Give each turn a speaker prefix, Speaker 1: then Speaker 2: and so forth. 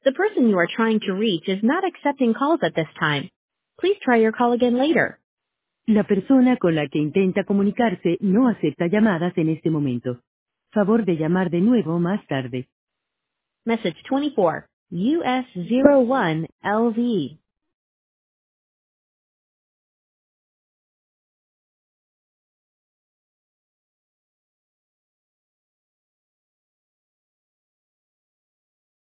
Speaker 1: The person you are trying to reach is not accepting calls at this time. Please try your call again later.
Speaker 2: La persona con la que intenta comunicarse no acepta llamadas en este momento. Favor de llamar de nuevo más tarde.
Speaker 1: Message 24, US01LV.